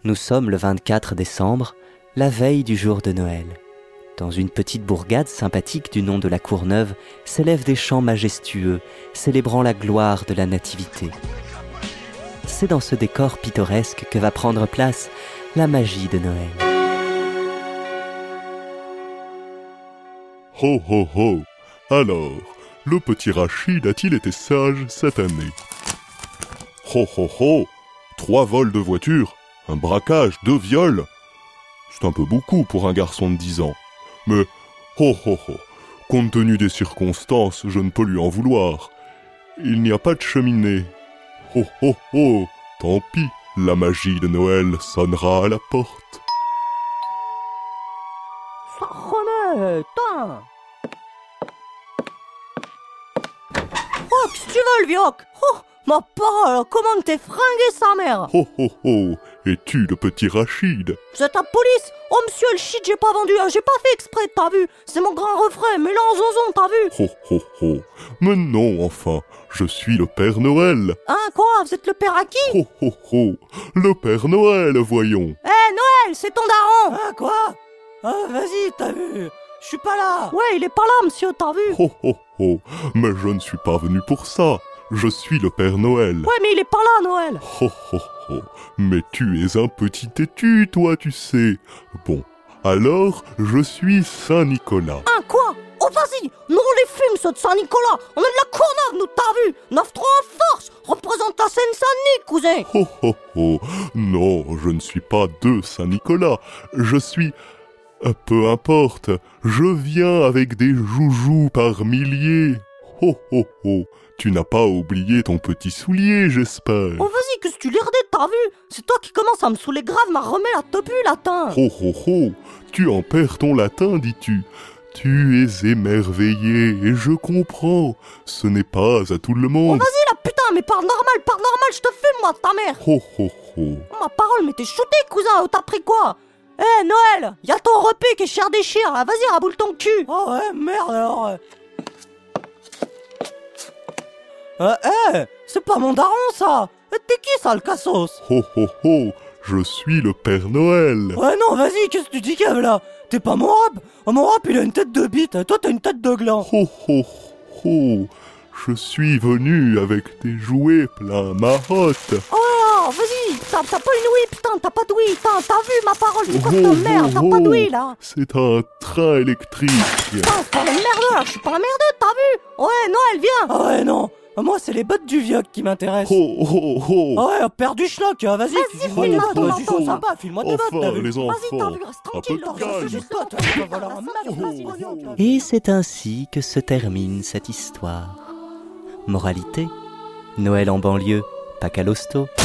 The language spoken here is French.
Nous sommes le 24 décembre, la veille du jour de Noël. Dans une petite bourgade sympathique du nom de la Courneuve, s'élèvent des chants majestueux, célébrant la gloire de la Nativité. C'est dans ce décor pittoresque que va prendre place la magie de Noël. Ho ho ho! Alors, le petit Rachid a-t-il été sage cette année? Ho ho ho! 3 vols de voiture, un braquage, 2 viols. C'est un peu beaucoup pour un garçon de 10 ans. Mais, ho ho ho! Compte tenu des circonstances, je ne peux lui en vouloir. Il n'y a pas de cheminée. Ho ho ho! Tant pis, la magie de Noël sonnera à la porte. Ça remet, tain. Oh, qu'est-ce que tu veux, le vioc? Oh, ma parole, comment t'es fringué, sa mère? Ho ho ho! Es-tu le petit Rachid? Vous êtes la police? Oh, monsieur, le shit, j'ai pas vendu, j'ai pas fait exprès, t'as vu? C'est mon grand refrain, mais là, en zonzon, t'as vu? Ho ho ho! Mais non, enfin, je suis le Père Noël! Hein, quoi? Vous êtes le père à qui? Ho ho ho! Le Père Noël, voyons! Noël, c'est ton daron! Hein, quoi? Ah, vas-y, t'as vu? Je suis pas là! Ouais, il est pas là, monsieur, t'as vu? Ho ho ho! Mais je ne suis pas venu pour ça! Je suis le Père Noël! Ouais, mais il est pas là, Noël! Ho ho ho! Mais tu es un petit têtu, toi, tu sais! Bon, alors, je suis Saint-Nicolas! Hein, quoi? Oh, vas-y! Nous, on les fume, ceux de Saint-Nicolas! On est de la Courneuve, nous, t'as vu? 9-3 en force! Représente la Seine-Saint-Denis, cousin! Ho ho ho! Non, je ne suis pas de Saint-Nicolas! Je suis... peu importe, je viens avec des joujoux par milliers! Ho ho ho! Tu n'as pas oublié ton petit soulier, j'espère. Oh, vas-y, qu'est-ce que tu l'airdais, t'as vu? C'est toi qui commence à me saouler grave, m'a remis la topu, latin. Ho ho ho! Tu en perds ton latin, dis-tu? Tu es émerveillé, et je comprends. Ce n'est pas à tout le Oh, monde. vas-y, la putain, mais parle normal, je te fume, moi, ta mère. Ho ho ho! Oh, ma parole, mais t'es shooté, cousin, t'as pris quoi? Noël, y'a ton repas qui est cher des chiens, là, vas-y, raboule ton cul. Oh ouais, merde alors! C'est pas mon daron, ça! T'es qui, ça, le cassos? Ho ho ho! Je suis le Père Noël. Ouais, non, vas-y, qu'est-ce que tu dis, Kev, là? T'es pas mon rap? Oh, mon rap, il a une tête de bite, toi, t'as une tête de gland. Ho ho ho! Je suis venu avec des jouets plein marotte. Oh, vas-y, t'as pas une ouïe, putain, t'as pas d'ouïe, t'as vu ma parole, c'est quoi cette merde, t'as pas d'ouïe, là. C'est un train électrique. Putain, c'est pas le merdeux, là, je suis pas un merdeux, t'as vu? Ouais, Noël, viens. Ah ouais, non, moi, c'est les bottes du vioc qui m'intéressent. Ho ho ho! Ah ouais, père du schnock, vas-y, file-moi des ton bottes, manteau, c'est sympa, file-moi des bottes, Enfin, t'as vu? les Vas-y, t'as enfants, vu, reste un tranquille, peu là, de je fais calme. juste pote, tu vas voir un match, vas-y, voyons. Et c'est ainsi que se termine cette histoire. Moralité: Noël en banlieue, pas qu'à l'hosto.